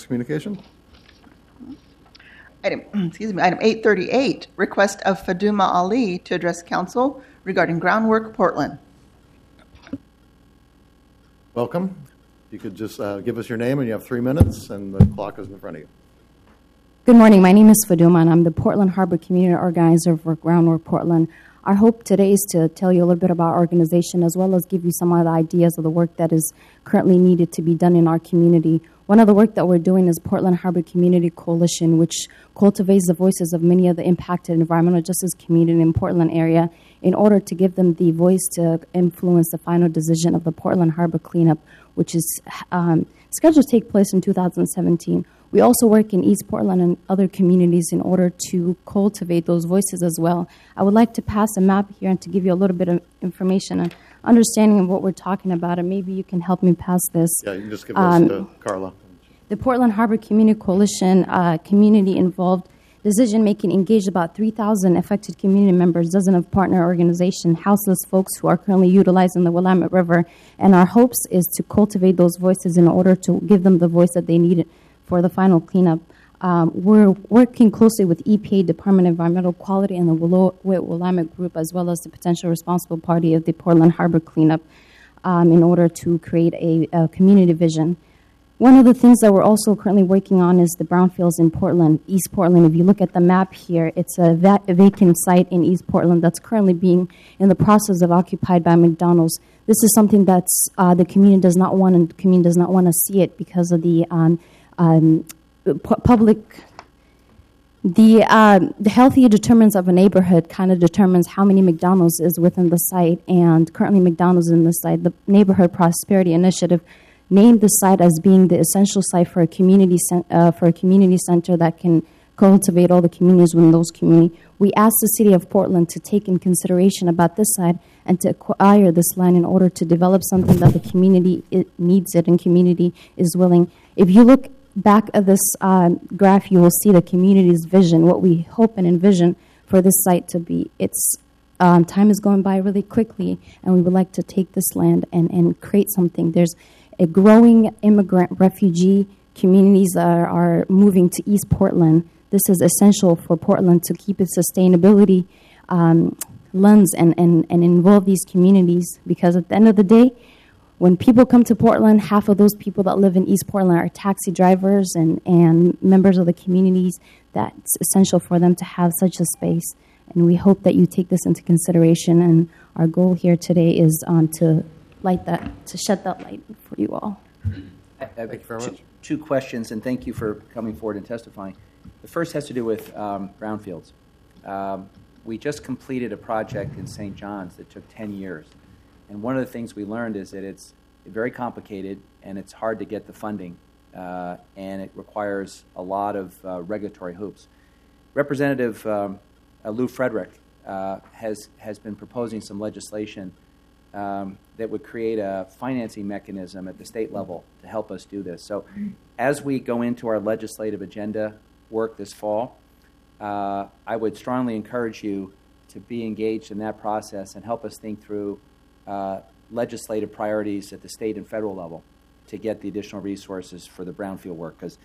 communication. Item 838, request of Faduma Ali to address council regarding groundwork Portland. Welcome. You could just give us your name, and you have 3 minutes, and the clock is in front of you. Good morning. My name is Faduma, and I'm the Portland Harbor Community Organizer for Groundwork Portland. Our hope today is to tell you a little bit about our organization, as well as give you some of the ideas of the work that is currently needed to be done in our community. One of the work that we're doing is Portland Harbor Community Coalition, which cultivates the voices of many of the impacted environmental justice community in Portland area in order to give them the voice to influence the final decision of the Portland Harbor cleanup, which is scheduled to take place in 2017. We also work in East Portland and other communities in order to cultivate those voices as well. I would like to pass a map here and to give you a little bit of information and understanding of what we're talking about, and maybe you can help me pass this. Yeah, you can just give this to Carla. The Portland Harbor Community Coalition community-involved decision-making engaged about 3,000 affected community members, dozen of partner organizations, houseless folks who are currently utilizing the Willamette River, and our hopes is to cultivate those voices in order to give them the voice that they need for the final cleanup. We're working closely with EPA, Department of Environmental Quality, and the Willamette Group, as well as the potential responsible party of the Portland Harbor cleanup in order to create a community vision. One of the things that we're also currently working on is the brownfields in Portland, East Portland. If you look at the map here, it's a vacant site in East Portland that's currently being in the process of occupied by McDonald's. This is something that's the community does not want, and the community does not want to see it because of the public. The healthy determinants of a neighborhood kind of determines how many McDonald's is within the site, and currently McDonald's in the site. The Neighborhood Prosperity Initiative named the site as being the essential site for a community center that can cultivate all the communities within those communities. We asked the city of Portland to take in consideration about this site and to acquire this land in order to develop something that the community needs it and community is willing. If you look back at this graph, you will see the community's vision, what we hope and envision for this site to be. It's time is going by really quickly, and we would like to take this land and create something. There's a growing immigrant refugee communities that are moving to East Portland. This is essential for Portland to keep its sustainability lens and involve these communities, because at the end of the day, when people come to Portland, half of those people that live in East Portland are taxi drivers and members of the communities. That's essential for them to have such a space. And we hope that you take this into consideration. And our goal here today is to shed that light for you all. Thank you very much. Two questions, and thank you for coming forward and testifying. The first has to do with brownfields. We just completed a project in St. John's that took 10 years. And one of the things we learned is that it's very complicated and it's hard to get the funding, and it requires a lot of regulatory hoops. Representative Lou Frederick has been proposing some legislation that would create a financing mechanism at the state level to help us do this. So as we go into our legislative agenda work this fall, I would strongly encourage you to be engaged in that process and help us think through legislative priorities at the state and federal level to get the additional resources for the brownfield work, because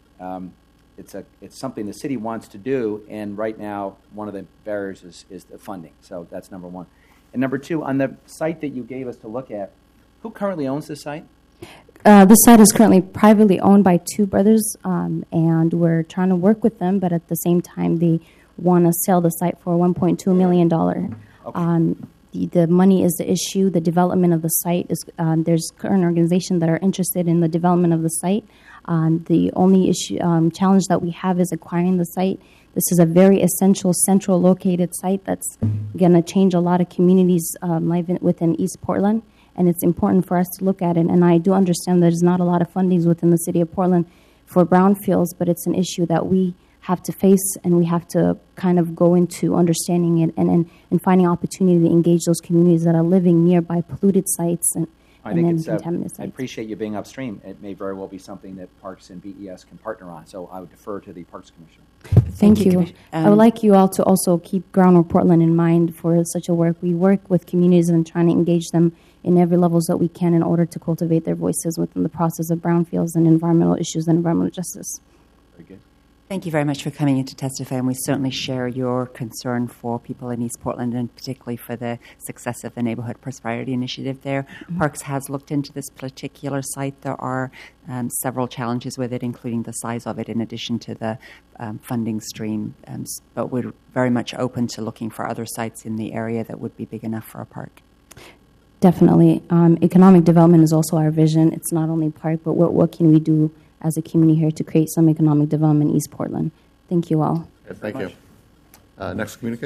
it's something the city wants to do, and right now one of the barriers is the funding. So that's number one. And number two, on the site that you gave us to look at, who currently owns this site? This site is currently privately owned by two brothers, and we're trying to work with them, but at the same time, they want to sell the site for $1.2 million. Okay. The money is the issue. The development of the site is, there's current organizations that are interested in the development of the site. The only issue, challenge that we have is acquiring the site. This is a very essential, central located site that's going to change a lot of communities within East Portland, and it's important for us to look at it. And I do understand there's not a lot of fundings within the city of Portland for brownfields, but it's an issue that we have to face, and we have to kind of go into understanding it and finding opportunity to engage those communities that are living nearby polluted sites and contaminated sites. I appreciate you being upstream. It may very well be something that Parks and BES can partner on, so I would defer to the Parks Commission. Thank you. I would like you all to also keep Groundwork Portland in mind for such a work. We work with communities and trying to engage them in every levels that we can in order to cultivate their voices within the process of brownfields and environmental issues and environmental justice. Very good. Thank you very much for coming in to testify, and we certainly share your concern for people in East Portland and particularly for the success of the Neighborhood Prosperity Initiative there. Parks has looked into this particular site. There are several challenges with it, including the size of it in addition to the funding stream, but we're very much open to looking for other sites in the area that would be big enough for a park. Definitely. Economic development is also our vision. It's not only park, but what can we do as a community here to create some economic development in East Portland. Thank you all. Thank you. Next communication.